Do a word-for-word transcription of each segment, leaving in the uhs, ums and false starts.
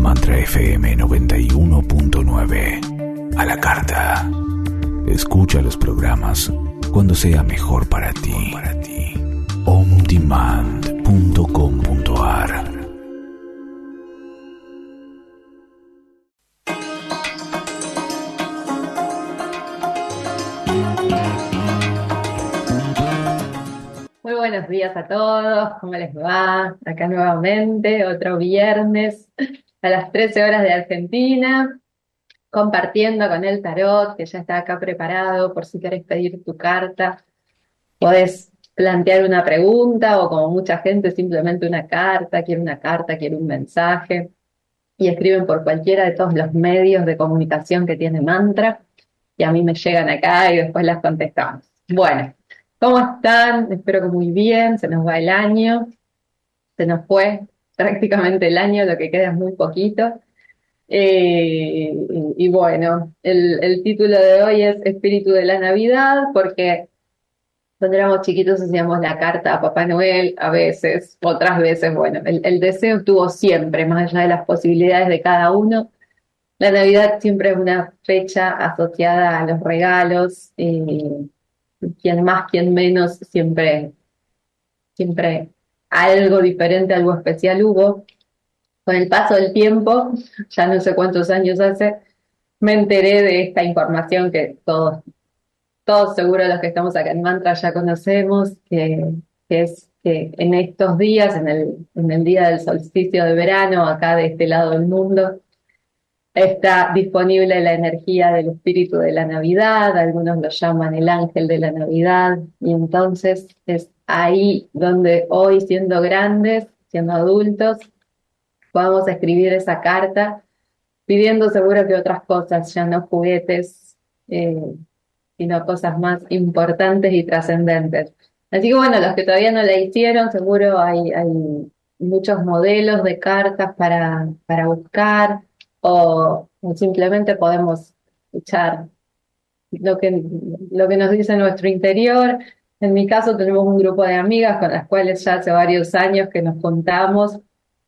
Mantra F M noventa y uno punto nueve. A la carta. Escucha los programas cuando sea mejor para ti. on demand punto com punto a r. Muy buenos días a todos, ¿cómo les va? Acá nuevamente, otro viernes a las trece horas de Argentina, compartiendo con el tarot, que ya está acá preparado por si querés pedir tu carta. Podés plantear una pregunta o, como mucha gente, simplemente una carta, quiero una carta, quiero un mensaje, y escriben por cualquiera de todos los medios de comunicación que tiene Mantra, y a mí me llegan acá y después las contestamos. Bueno. ¿Cómo están? Espero que muy bien. Se nos va el año. Se nos fue prácticamente el año, lo que queda es muy poquito. Eh, y, y bueno, el, el título de hoy es Espíritu de la Navidad, porque cuando éramos chiquitos hacíamos la carta a Papá Noel, a veces, otras veces, bueno, el, el deseo estuvo siempre, más allá de las posibilidades de cada uno. La Navidad siempre es una fecha asociada a los regalos. Eh, quien más, quien menos, siempre, siempre algo diferente, algo especial hubo. Con el paso del tiempo, ya no sé cuántos años hace, me enteré de esta información que todos, todos seguro los que estamos acá en Mantra ya conocemos, que, que es que en estos días, en el, en el día del solsticio de verano, acá de este lado del mundo, está disponible la energía del espíritu de la Navidad, algunos lo llaman el ángel de la Navidad, y entonces es ahí donde hoy, siendo grandes, siendo adultos, podemos escribir esa carta pidiendo seguro que otras cosas, ya no juguetes, eh, sino cosas más importantes y trascendentes. Así que bueno, los que todavía no la hicieron, seguro hay, hay muchos modelos de cartas para, para buscar, o, o simplemente podemos escuchar lo que, lo que nos dice nuestro interior. En mi caso tenemos un grupo de amigas con las cuales ya hace varios años que nos juntamos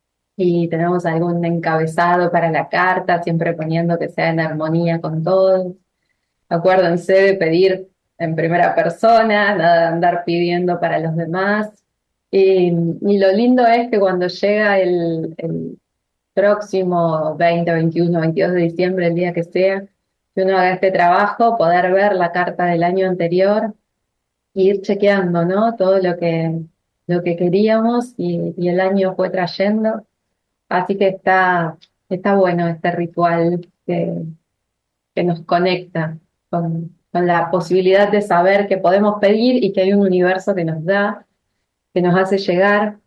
y tenemos algún encabezado para la carta, siempre poniendo que sea en armonía con todos. Acuérdense de pedir en primera persona, nada de andar pidiendo para los demás. Y, y lo lindo es que cuando llega el, el próximo veinte, veintiuno, veintidós de diciembre, el día que sea, que uno haga este trabajo, poder ver la carta del año anterior e ir chequeando, ¿no? Todo lo que, lo que queríamos y, y el año fue trayendo. Así que está, está bueno este ritual que, que nos conecta con, con la posibilidad de saber que podemos pedir y que hay un universo que nos da, que nos hace llegar.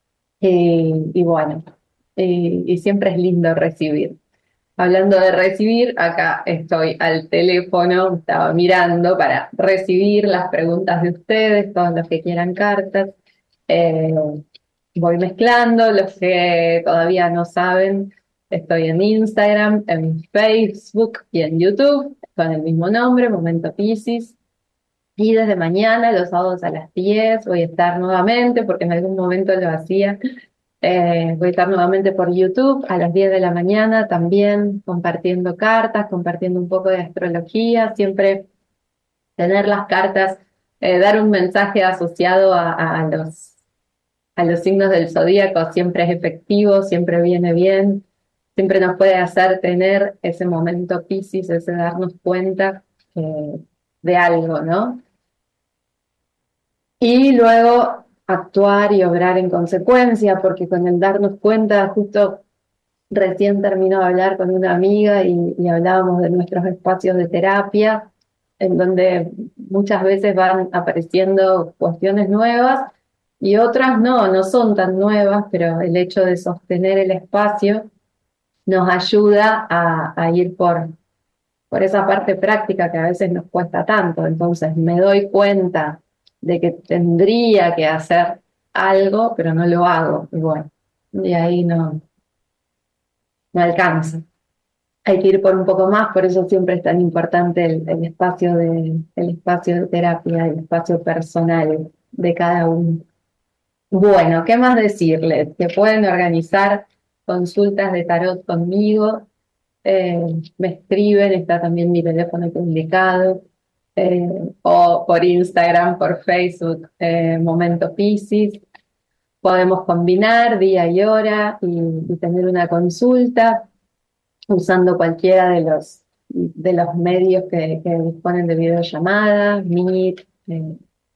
Eh, y bueno, eh, y siempre es lindo recibir. Hablando de recibir, acá estoy al teléfono, estaba mirando para recibir las preguntas de ustedes, todos los que quieran cartas. Eh, voy mezclando, los que todavía no saben, estoy en Instagram, en Facebook y en YouTube con el mismo nombre, Momento Piscis. Y desde mañana, los sábados a las diez, voy a estar nuevamente, porque en algún momento lo hacía. Eh, voy a estar nuevamente por YouTube a las diez de la mañana, también compartiendo cartas, compartiendo un poco de astrología, siempre tener las cartas, eh, dar un mensaje asociado a, a los, a los signos del zodíaco, siempre es efectivo, siempre viene bien, siempre nos puede hacer tener ese momento Piscis, ese darnos cuenta eh, de algo, ¿no? Y luego actuar y obrar en consecuencia, porque con el darnos cuenta, justo recién termino de hablar con una amiga y, y hablábamos de nuestros espacios de terapia, en donde muchas veces van apareciendo cuestiones nuevas y otras no, no son tan nuevas, pero el hecho de sostener el espacio nos ayuda a, a ir por, por esa parte práctica que a veces nos cuesta tanto. Entonces me doy cuenta de que tendría que hacer algo, pero no lo hago. Y bueno, y ahí no, no alcanza. Hay que ir por un poco más, por eso siempre es tan importante el, el espacio de, el espacio de terapia, el espacio personal de cada uno. Bueno, ¿qué más decirles? Que pueden organizar consultas de tarot conmigo, eh, me escriben, está también mi teléfono publicado, eh, o por Instagram, por Facebook, eh, Momento Piscis. Podemos combinar día y hora y, y tener una consulta usando cualquiera de los, de los medios que, que disponen de videollamada, Meet, eh,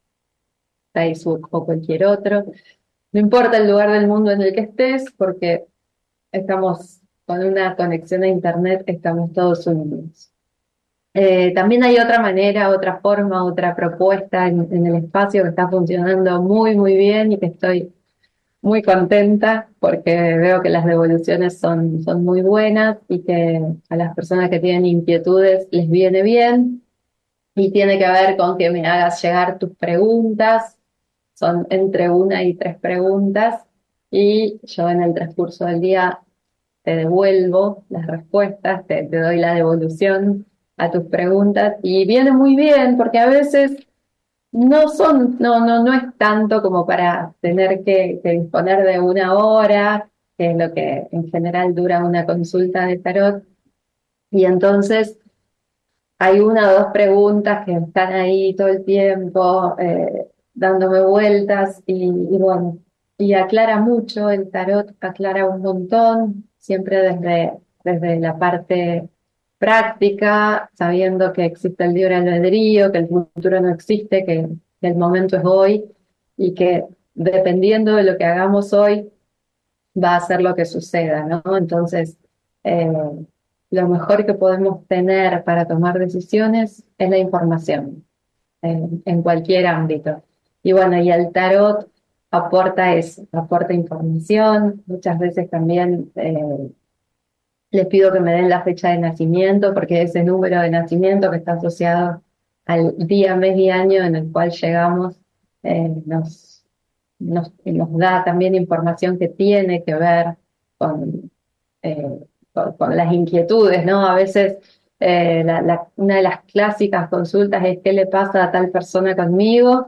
Facebook o cualquier otro. No importa el lugar del mundo en el que estés, porque estamos con una conexión a Internet, estamos todos unidos. Eh, también hay otra manera, otra forma, otra propuesta en, en el espacio que está funcionando muy, muy bien y que estoy muy contenta porque veo que las devoluciones son, son muy buenas y que a las personas que tienen inquietudes les viene bien, y tiene que ver con que me hagas llegar tus preguntas. Son entre una y tres preguntas y yo en el transcurso del día te devuelvo las respuestas, te, te doy la devolución a tus preguntas, y viene muy bien porque a veces no son, no, no, no es tanto como para tener que, que disponer de una hora, que es lo que en general dura una consulta de tarot, y entonces hay una o dos preguntas que están ahí todo el tiempo, eh, dándome vueltas, y, y bueno, y aclara mucho, el tarot aclara un montón, siempre desde, desde la parte práctica, sabiendo que existe el libre albedrío, que el futuro no existe, que, que el momento es hoy, y que dependiendo de lo que hagamos hoy, va a ser lo que suceda, ¿no? Entonces, eh, lo mejor que podemos tener para tomar decisiones es la información, en, en cualquier ámbito. Y bueno, y el tarot aporta eso, aporta información. Muchas veces también eh, les pido que me den la fecha de nacimiento, porque ese número de nacimiento que está asociado al día, mes y año en el cual llegamos, eh, nos, nos, nos da también información que tiene que ver con, eh, con, con las inquietudes, ¿no? A veces eh, la, la, una de las clásicas consultas es ¿qué le pasa a tal persona conmigo?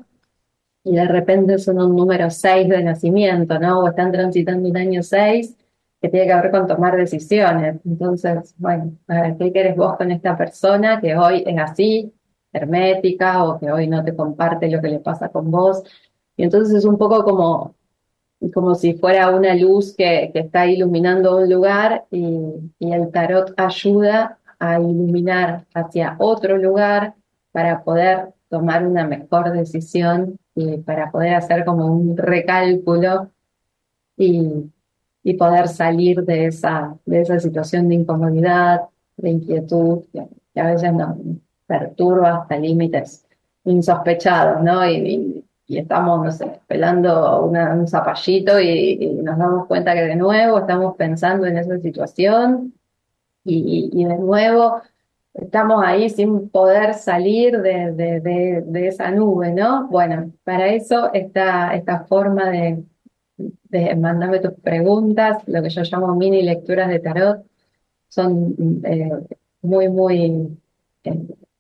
Y de repente son un número seis de nacimiento, ¿no? O están transitando un año seis que tiene que ver con tomar decisiones. Entonces, bueno, a ver, ¿qué querés vos con esta persona que hoy es así, hermética, o que hoy no te comparte lo que le pasa con vos? Y entonces es un poco como, como si fuera una luz que, que está iluminando un lugar, y, y el tarot ayuda a iluminar hacia otro lugar para poder tomar una mejor decisión y para poder hacer como un recálculo y, y poder salir de esa, de esa situación de incomodidad, de inquietud, que, que a veces nos perturba hasta límites insospechados, ¿no? Y, y, y estamos, no sé, pelando una- un zapallito y, y nos damos cuenta que de nuevo estamos pensando en esa situación, y, y de nuevo estamos ahí sin poder salir de, de, de, de esa nube, ¿no? Bueno, para eso esta, esta forma de, de mandarme tus preguntas, lo que yo llamo mini lecturas de tarot, son eh, muy, muy, eh,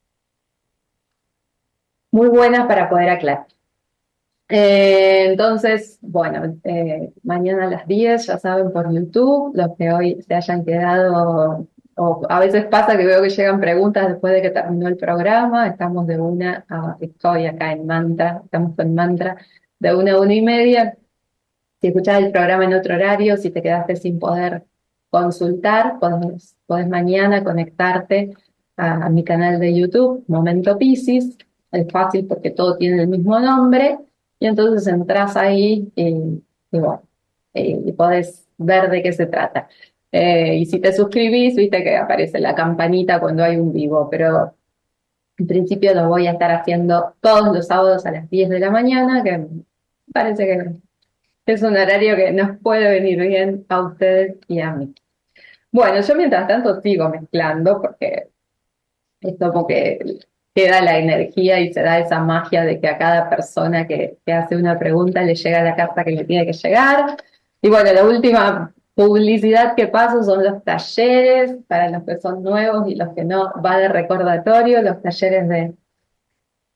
muy buenas para poder aclarar. Eh, entonces, bueno, eh, mañana a las diez, ya saben, por YouTube, los que hoy se hayan quedado, o a veces pasa que veo que llegan preguntas después de que terminó el programa, estamos de una a, estoy acá en Mantra, estamos con Mantra, de una a una y media. Si escuchás el programa en otro horario, si te quedaste sin poder consultar, podés, podés mañana conectarte a, a mi canal de YouTube, Momento Piscis. Es fácil porque todo tiene el mismo nombre, y entonces entras ahí y, y bueno, eh, y podés ver de qué se trata. Eh, y si te suscribís, viste que aparece la campanita cuando hay un vivo, pero en principio lo voy a estar haciendo todos los sábados a las diez de la mañana, que parece que es un horario que nos puede venir bien a ustedes y a mí. Bueno, yo mientras tanto sigo mezclando porque es como que queda la energía y se da esa magia de que a cada persona que, que hace una pregunta le llega la carta que le tiene que llegar. Y bueno, la última publicidad que paso son los talleres, para los que son nuevos y los que no, va de recordatorio, los talleres de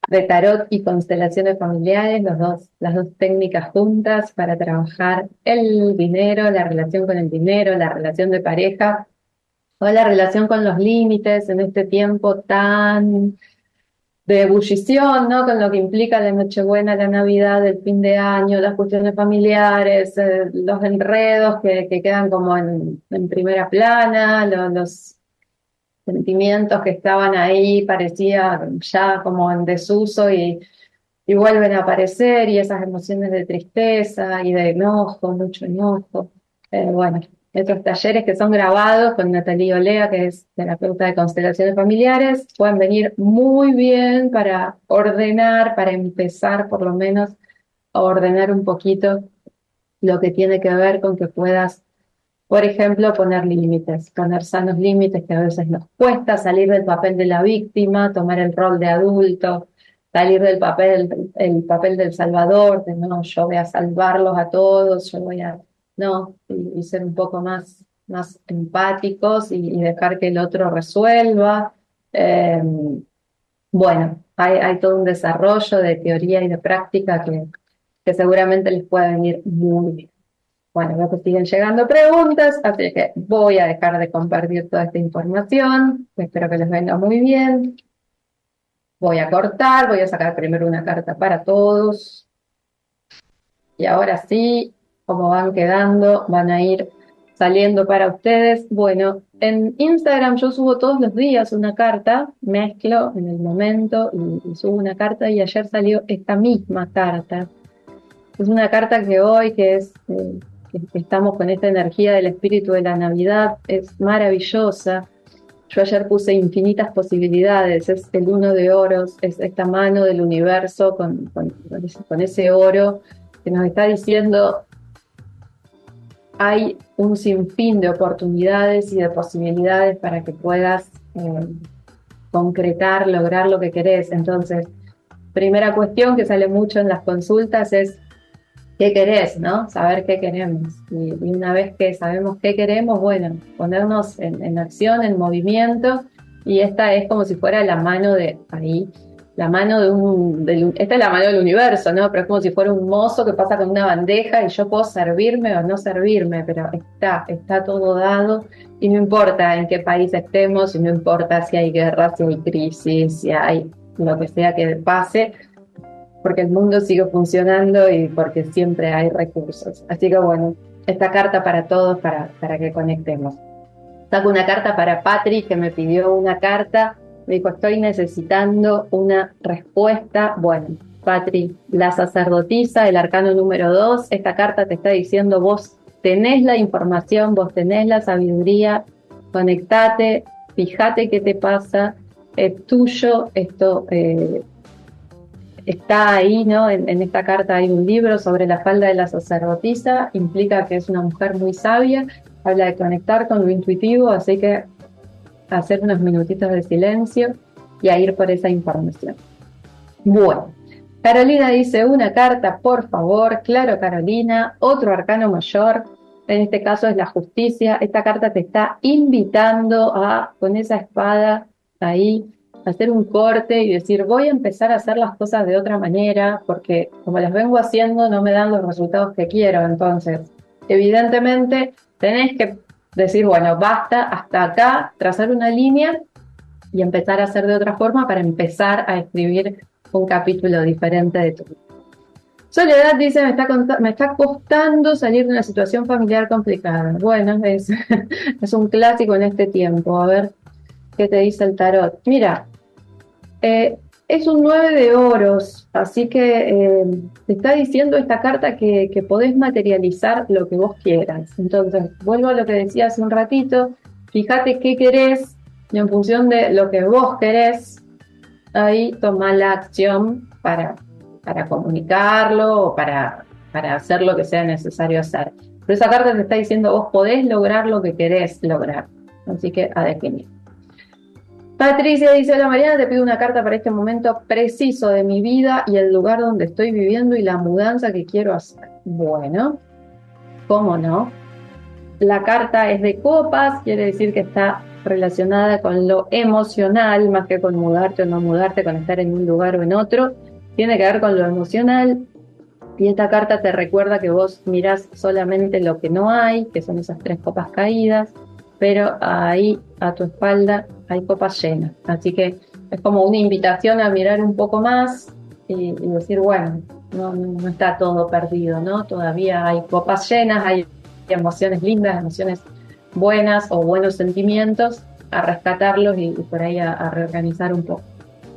de tarot y constelaciones familiares, los dos, las dos técnicas juntas para trabajar el dinero, la relación con el dinero, la relación de pareja o la relación con los límites en este tiempo tan de ebullición, ¿no? Con lo que implica la Nochebuena, la Navidad, el fin de año, las cuestiones familiares, eh, los enredos que, que quedan como en, en primera plana, lo- los sentimientos que estaban ahí parecía ya como en desuso y, y vuelven a aparecer, y esas emociones de tristeza y de enojo, mucho enojo. Eh, bueno, estos talleres que son grabados con Natalie Olea, que es terapeuta de constelaciones familiares, pueden venir muy bien para ordenar, para empezar por lo menos a ordenar un poquito lo que tiene que ver con que puedas, por ejemplo, poner límites, poner sanos límites, que a veces nos cuesta salir del papel de la víctima, tomar el rol de adulto, salir del papel, el papel del salvador, de no, yo voy a salvarlos a todos, yo voy a, no, y, y ser un poco más, más empáticos y, y dejar que el otro resuelva. Eh, bueno, hay, hay todo un desarrollo de teoría y de práctica que, que seguramente les puede venir muy bien. Bueno, veo que siguen llegando preguntas, así que voy a dejar de compartir toda esta información. Espero que les venga muy bien. Voy a cortar, voy a sacar primero una carta para todos. Y ahora sí, como van quedando, van a ir saliendo para ustedes. Bueno, en Instagram yo subo todos los días una carta, mezclo en el momento y, y subo una carta, y ayer salió esta misma carta. Es una carta que hoy, que es eh, que estamos con esta energía del espíritu de la Navidad, es maravillosa. Yo ayer puse infinitas posibilidades, es el uno de oros, es esta mano del universo con, con, con ese oro que nos está diciendo hay un sinfín de oportunidades y de posibilidades para que puedas eh, concretar, lograr lo que querés. Entonces, primera cuestión que sale mucho en las consultas es ¿qué querés, no? Saber qué queremos. Y, y una vez que sabemos qué queremos, bueno, ponernos en, en acción, en movimiento, y esta es como si fuera la mano de ahí, la mano de un, del, esta es la mano del universo, ¿no? Pero es como si fuera un mozo que pasa con una bandeja y yo puedo servirme o no servirme, pero está, está todo dado, y no importa en qué país estemos, y no importa si hay guerra, si hay crisis, si hay lo que sea que pase, porque el mundo sigue funcionando y porque siempre hay recursos. Así que bueno, esta carta para todos, para, para que conectemos. Saco una carta para Patri, que me pidió una carta, me dijo, estoy necesitando una respuesta. Bueno, Patri, la sacerdotisa, el arcano número dos, esta carta te está diciendo, vos tenés la información, vos tenés la sabiduría, conectate, fíjate qué te pasa, es tuyo, esto... Eh, está ahí, ¿no? En, en esta carta hay un libro sobre la falda de la sacerdotisa, implica que es una mujer muy sabia, habla de conectar con lo intuitivo, así que hacer unos minutitos de silencio y a ir por esa información. Bueno, Carolina dice, una carta, por favor. Claro, Carolina, otro arcano mayor, en este caso es la justicia. Esta carta te está invitando a, con esa espada ahí, hacer un corte y decir, voy a empezar a hacer las cosas de otra manera, porque como las vengo haciendo no me dan los resultados que quiero. Entonces, evidentemente, tenés que decir, bueno, basta, hasta acá, trazar una línea y empezar a hacer de otra forma para empezar a escribir un capítulo diferente de tu vida. Soledad dice, me está, me está costando salir de una situación familiar complicada. Bueno, es, es un clásico en este tiempo. A ver qué te dice el tarot. Mira, eh, es un nueve de oros, así que eh, te está diciendo esta carta que, que podés materializar lo que vos quieras. Entonces, vuelvo a lo que decía hace un ratito, fíjate qué querés y en función de lo que vos querés, ahí toma la acción para, para comunicarlo o para, para hacer lo que sea necesario hacer. Pero esa carta te está diciendo vos podés lograr lo que querés lograr, así que a definir. Patricia dice, hola Mariana, te pido una carta para este momento preciso de mi vida y el lugar donde estoy viviendo y la mudanza que quiero hacer. Bueno, ¿cómo no? La carta es de copas, quiere decir que está relacionada con lo emocional, más que con mudarte o no mudarte, con estar en un lugar o en otro. Tiene que ver con lo emocional. Y esta carta te recuerda que vos mirás solamente lo que no hay, que son esas tres copas caídas, pero ahí a tu espalda hay copas llenas. Así que es como una invitación a mirar un poco más y, y decir, bueno, no, no, no está todo perdido, ¿no? Todavía hay copas llenas, hay emociones lindas, emociones buenas o buenos sentimientos, a rescatarlos y, y por ahí a, a reorganizar un poco.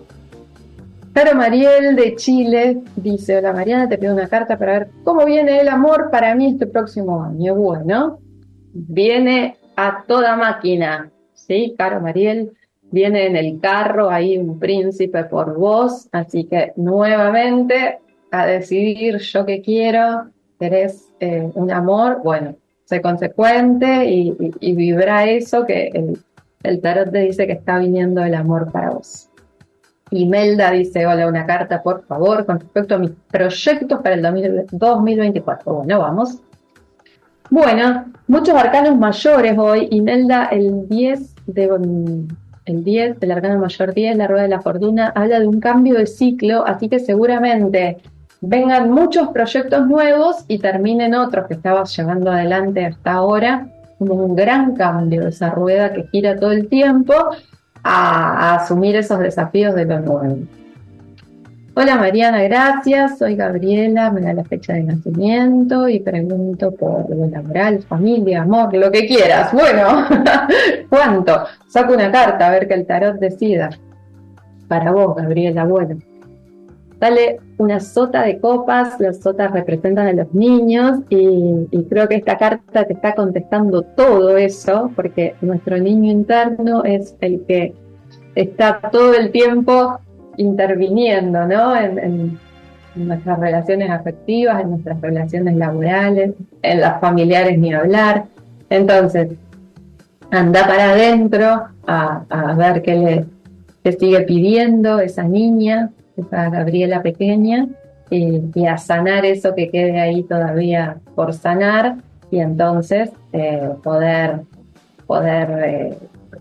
Caro Mariel de Chile dice: hola Mariana, te pido una carta para ver cómo viene el amor para mí este próximo año. Bueno, viene a toda máquina, ¿sí? Caro Mariel, viene en el carro ahí un príncipe por vos, así que nuevamente a decidir yo qué quiero. ¿Querés eh, un amor? Bueno, sé consecuente y, y, y vibra eso que el, el tarot te dice que está viniendo el amor para vos. Imelda dice: hola, una carta por favor con respecto a mis proyectos para el dos mil veinticuatro. Bueno, vamos. Bueno, muchos arcanos mayores hoy. Imelda, el diez de el diez, el arcano mayor diez, la rueda de la fortuna, habla de un cambio de ciclo, así que seguramente vengan muchos proyectos nuevos y terminen otros que estabas llevando adelante hasta ahora, como un gran cambio de esa rueda que gira todo el tiempo a, a asumir esos desafíos de lo nuevo. Hola Mariana, gracias. Soy Gabriela, me da la fecha de nacimiento y pregunto por lo laboral, familia, amor, lo que quieras. Bueno, ¿cuánto? Saco una carta a ver que el tarot decida. Para vos, Gabriela, bueno. Dale una sota de copas, las sotas representan a los niños y, y creo que esta carta te está contestando todo eso, porque nuestro niño interno es el que está todo el tiempo interviniendo, ¿no? En, en, en nuestras relaciones afectivas, en nuestras relaciones laborales, en las familiares ni hablar. Entonces, anda para adentro a, a ver qué le qué sigue pidiendo esa niña, esa Gabriela pequeña, y, y a sanar eso que quede ahí todavía por sanar, y entonces eh, poder, poder eh,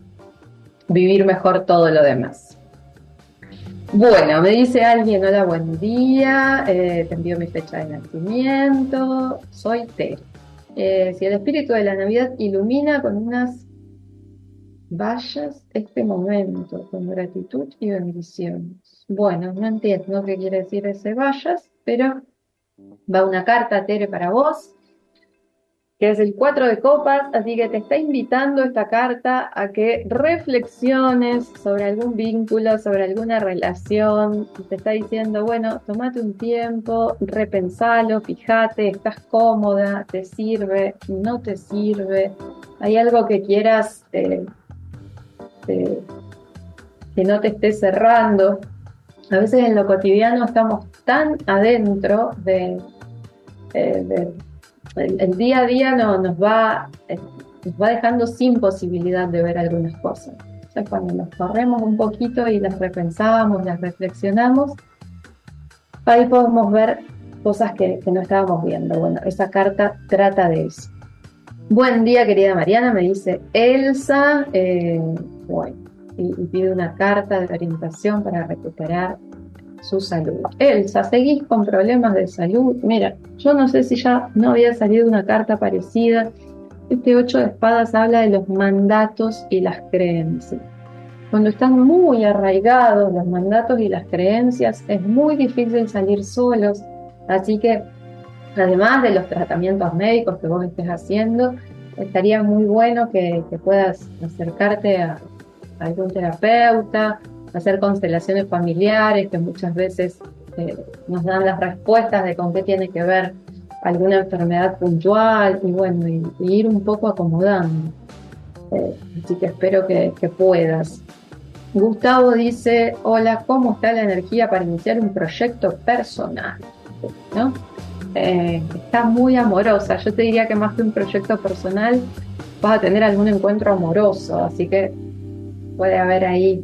vivir mejor todo lo demás. Bueno, me dice alguien: hola, buen día, eh, te envío mi fecha de nacimiento, soy Tere. Eh, si el espíritu de la Navidad ilumina con unas vallas este momento, con gratitud y bendiciones. Bueno, no entiendo qué quiere decir ese vallas, pero va una carta, Tere, para vos, que es el cuatro de copas, así que te está invitando esta carta a que reflexiones sobre algún vínculo, sobre alguna relación. Te está diciendo, bueno, tomate un tiempo, repensalo, fíjate, estás cómoda, te sirve, no te sirve, hay algo que quieras eh, eh, que no te esté cerrando. A veces en lo cotidiano estamos tan adentro de... Eh, de El, el día a día no, nos, va, eh, nos va dejando sin posibilidad de ver algunas cosas. O sea, cuando nos corremos un poquito y las repensamos, las reflexionamos, ahí podemos ver cosas que, que no estábamos viendo. Bueno, esa carta trata de eso. Buen día, querida Mariana, me dice Elsa. Eh, bueno, y, y pide una carta de orientación para recuperar su salud. Elsa, ¿seguís con problemas de salud? Mira, yo no sé si ya no había salido una carta parecida. Este ocho de espadas habla de los mandatos y las creencias. Cuando están muy arraigados los mandatos y las creencias, es muy difícil salir solos. Así que, además de los tratamientos médicos que vos estés haciendo, estaría muy bueno que, que puedas acercarte a, a algún terapeuta, hacer constelaciones familiares que muchas veces eh, nos dan las respuestas de con qué tiene que ver alguna enfermedad puntual y bueno, y, y ir un poco acomodando. Eh, así que espero que, que puedas. Gustavo dice: hola, ¿cómo está la energía para iniciar un proyecto personal? ¿No? Eh, está muy amorosa. Yo te diría que más que un proyecto personal vas a tener algún encuentro amoroso, así que puede haber ahí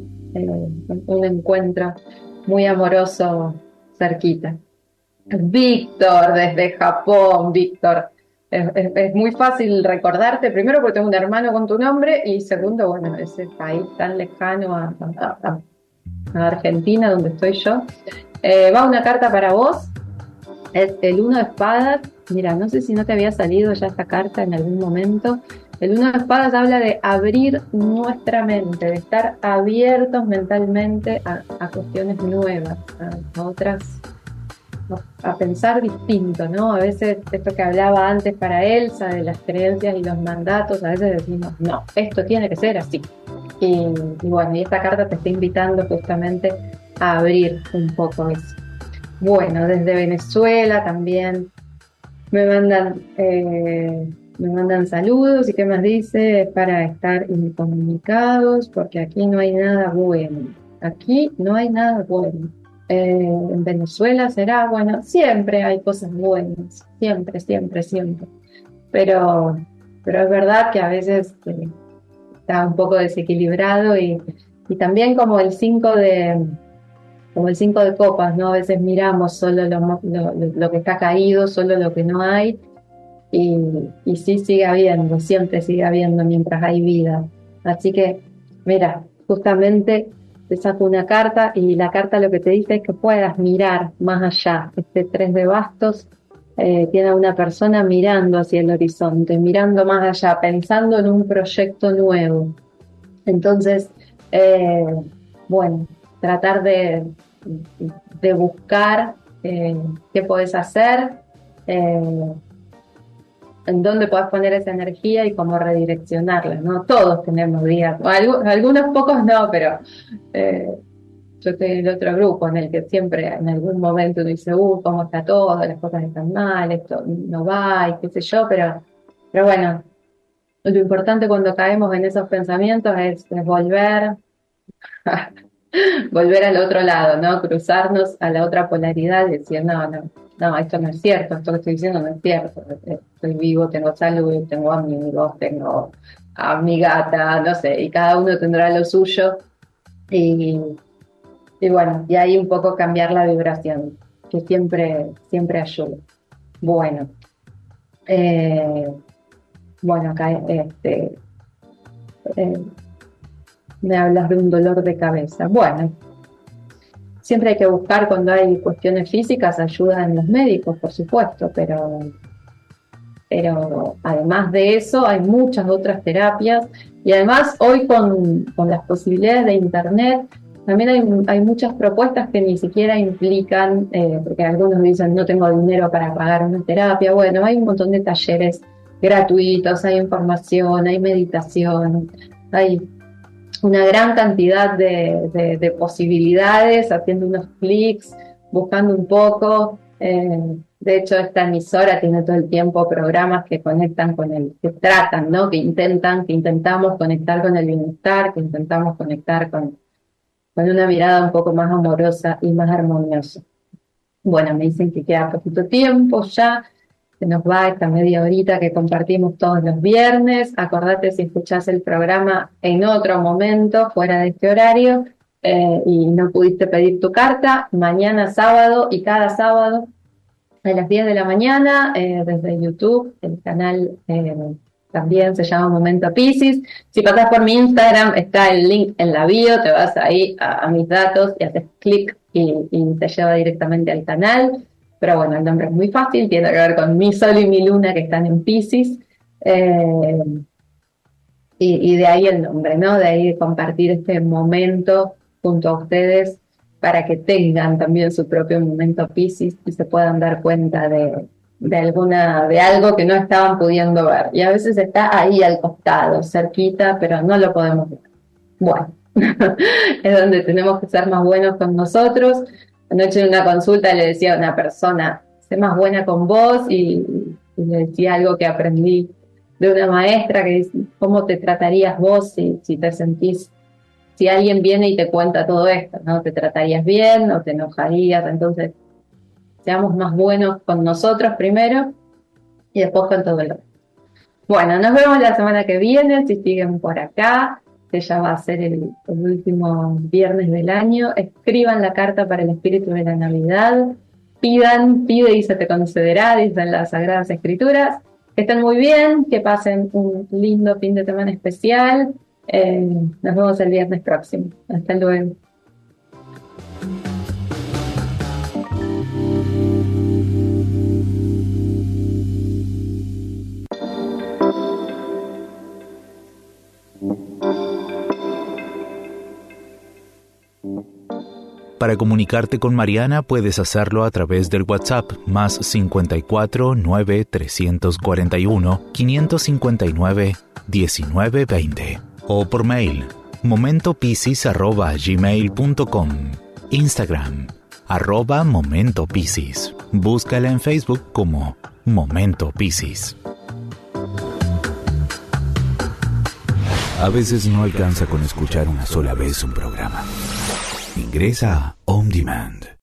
un encuentro muy amoroso cerquita. Víctor, desde Japón, Víctor, Es, es- es muy fácil recordarte, primero porque tengo un hermano con tu nombre y segundo, bueno, ese país tan lejano a, a- a- a Argentina, donde estoy yo. Eh, va una carta para vos, es el uno de espadas. Mira, no sé si no te había salido ya esta carta en algún momento. El uno de espadas habla de abrir nuestra mente, de estar abiertos mentalmente a, a cuestiones nuevas, a, a otras, ¿no? A pensar distinto, ¿no? A veces esto que hablaba antes para Elsa de las creencias y los mandatos, a veces decimos, no, esto tiene que ser así. Y, y bueno, y esta carta te está invitando justamente a abrir un poco eso. Bueno, desde Venezuela también me mandan, eh, me mandan saludos y qué más dice, para estar incomunicados, porque aquí no hay nada bueno. Aquí no hay nada bueno. Eh, en Venezuela será, bueno, siempre hay cosas buenas, siempre, siempre, siempre. Pero, pero es verdad que a veces eh, está un poco desequilibrado y, y también como el cinco de como el cinco de copas, ¿no? A veces miramos solo lo, mo- lo, lo- lo que está caído, solo lo que no hay, y, y sí sigue habiendo, siempre sigue habiendo mientras hay vida. Así que, mira, justamente te saco una carta y la carta lo que te dice es que puedas mirar más allá. Este tres de bastos eh, tiene a una persona mirando hacia el horizonte, mirando más allá, pensando en un proyecto nuevo. Entonces, eh, bueno, tratar de, de buscar eh, qué podés hacer, eh, en dónde podés poner esa energía y cómo redireccionarla, ¿no? Todos tenemos días, o algu- algunos pocos no, pero eh, yo estoy en el otro grupo en el que siempre en algún momento uno dice, uh, cómo está todo, las cosas están mal, esto no va y qué sé yo, pero, pero bueno, lo importante cuando caemos en esos pensamientos es, es volver volver al otro lado, ¿no? Cruzarnos a la otra polaridad y decir, no, no, no, esto no es cierto, esto que estoy diciendo no es cierto. Estoy vivo, tengo salud, tengo amigos, tengo a mi gata, no sé, y cada uno tendrá lo suyo. Y, y bueno, y ahí un poco cambiar la vibración, que siempre, siempre ayuda. Bueno, eh, bueno, acá este, eh, me hablas de un dolor de cabeza. Bueno, siempre hay que buscar cuando hay cuestiones físicas ayuda en los médicos, por supuesto, pero, pero además de eso hay muchas otras terapias y además hoy con, con las posibilidades de Internet también hay, hay muchas propuestas que ni siquiera implican, eh, porque algunos dicen no tengo dinero para pagar una terapia. Bueno, hay un montón de talleres gratuitos, hay información, hay meditación, hay una gran cantidad de, de, de posibilidades, haciendo unos clics, buscando un poco. Eh, de hecho, esta emisora tiene todo el tiempo programas que conectan con el, que tratan, ¿no? Que intentan, que intentamos conectar con el bienestar, que intentamos conectar con, con una mirada un poco más amorosa y más armoniosa. Bueno, me dicen que queda poquito tiempo ya, se nos va esta media horita que compartimos todos los viernes. Acordate si escuchás el programa en otro momento, fuera de este horario, eh, y no pudiste pedir tu carta, mañana sábado y cada sábado a las diez de la mañana, eh, desde YouTube, el canal eh, también se llama Momento Piscis. Si pasás por mi Instagram, está el link en la bio, te vas ahí a, a mis datos y haces clic y, y te lleva directamente al canal. Pero bueno, el nombre es muy fácil, tiene que ver con mi sol y mi luna que están en Piscis. Eh, y, y de ahí el nombre, ¿no? De ahí compartir este momento junto a ustedes para que tengan también su propio momento Piscis y se puedan dar cuenta de, de alguna, de algo que no estaban pudiendo ver. Y a veces está ahí al costado, cerquita, pero no lo podemos ver. Bueno, es donde tenemos que ser más buenos con nosotros. Anoche en una consulta le decía a una persona, sé más buena con vos, y, y le decía algo que aprendí de una maestra que dice, ¿cómo te tratarías vos si, si te sentís, si alguien viene y te cuenta todo esto, ¿no? ¿Te tratarías bien o te enojarías? Entonces, seamos más buenos con nosotros primero y después con todo el resto. Bueno, nos vemos la semana que viene, si siguen por acá, que ya va a ser el, el último viernes del año. Escriban la carta para el espíritu de la Navidad, pidan, pide y se te concederá, dicen las Sagradas Escrituras. Que estén muy bien, que pasen un lindo fin de semana especial. Eh, nos vemos el viernes próximo. Hasta luego. Para comunicarte con Mariana puedes hacerlo a través del WhatsApp más cincuenta y cuatro nueve trescientos cuarenta y uno quinientos cincuenta y nueve diecinueve veinte o por mail momentopiscis arroba gmail punto com, Instagram arroba momentopiscis. Búscala en Facebook como Momento Piscis. A veces no alcanza con escuchar una sola vez un programa. Ingresa a On Demand